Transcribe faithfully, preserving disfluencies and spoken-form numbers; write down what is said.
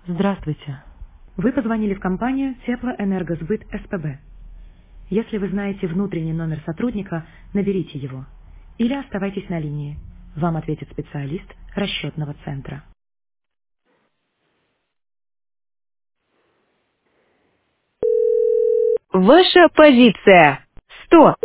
Здравствуйте. Вы позвонили в компанию Теплоэнергосбыт СПБ. Если вы знаете внутренний номер сотрудника, наберите его. Или оставайтесь на линии. Вам ответит специалист расчетного центра. Ваша позиция. сто.